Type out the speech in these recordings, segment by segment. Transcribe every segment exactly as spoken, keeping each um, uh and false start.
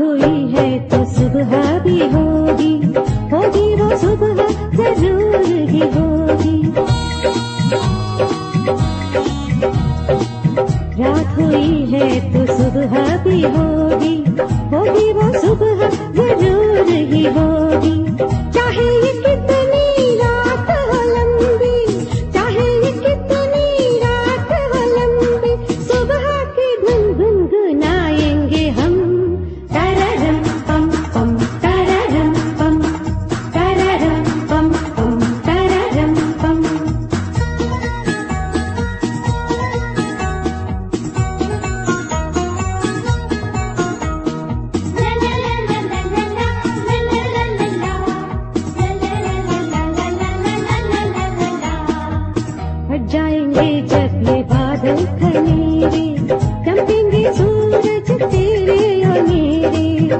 हुई है तो सुबह भी होगी, होगी वो सुबह जरूर ही होगी। रात हुई है तो सुबह भी होगी, होगी वो सुबह जरूर ही होगी। चाहे ये कितनी रात हो लंबी, चाहे ये कितनी रात हो लंबी, सुबह की धुन गुनगुनाएंगे हम। तररम पम पम तररम पम, तररम पम पम तररम पम। हट जाएंगे जब ये बादल घनेरे, चमकेंगे सूरज तेरे और मेरे।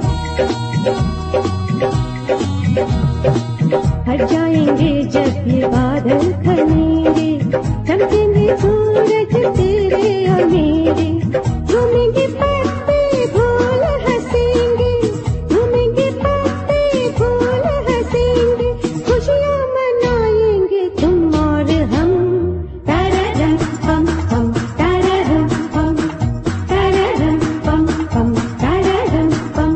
हट जाएंगे जब ये बादल घनेरे, चमकेंगे सूरज तेरे और मेरे। झूमेंगे पत्ते फूल हंसेंगे, झूमेंगे पत्ते फूल हंसेंगे, खुशियाँ मनाएंगे तुम और हम। तररम पम पम तररम पम, तररम पम पम तररम पम।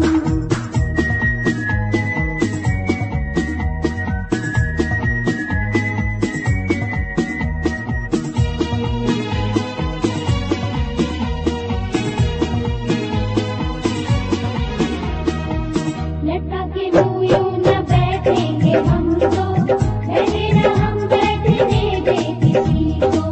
लटका के मुँह यूं न बैठेंगे हम तो, बैठे न हम बैठने दे किसी को।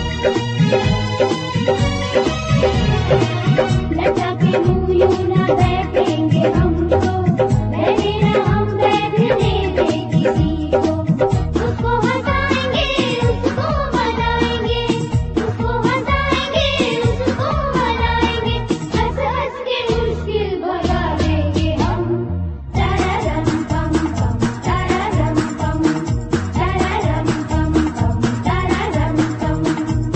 लटका के मुँह यूं न बैठेंगे हम तो, बैठे न हम बैठने दे किसी को। उसको हंसाएंगे उसको मनाएंगे, उसको हंसाएंगे उसको मनाएंगे, हंस हंस के मुश्किल भगा देंगे हम। तररम पम पम तररम पम, तररम पम पम तररम पम।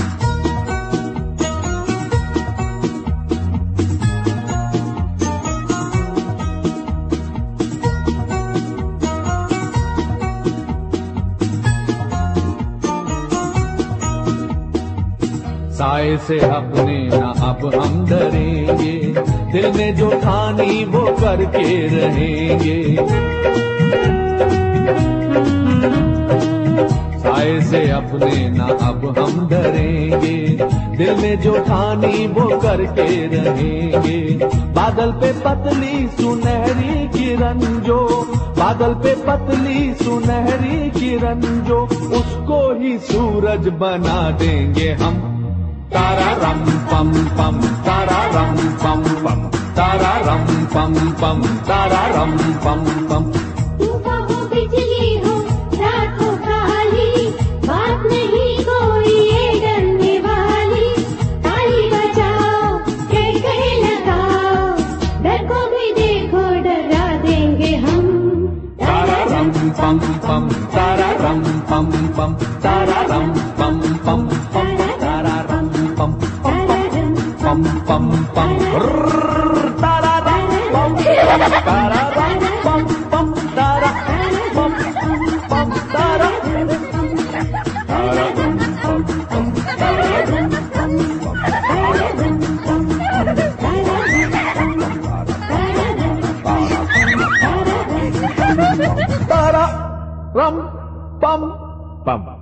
साए से अपने ना अब हम डरेंगे, दिल में जो ठानी वो करके रहेंगे। साए से अपने ना अब हम डरेंगे, दिल में जो ठानी वो करके रहेंगे। बादल पे पतली सुनहरी किरण जो, बादल पे पतली सुनहरी किरण जो, उसको ही सूरज बना देंगे हम। तारारम पम पम तारारम पम पम, तारारम पम पम तारारम पम पम। सुबह हो बिजली हो रात हो काली, बात नहीं कोई ये डरने वाली। ताली बजाओ कह कह लगाओ, डर को भी देखो डरा देंगे हम। तारारम पम पम तारारम पम पम, तारारम पम पम पम तारारम पम पम पम पम रर्र, तारारम पम तारारम पम पम तारारम पम पम तारारम तारारम पम पम तारारम पम पम तारारम पम पम।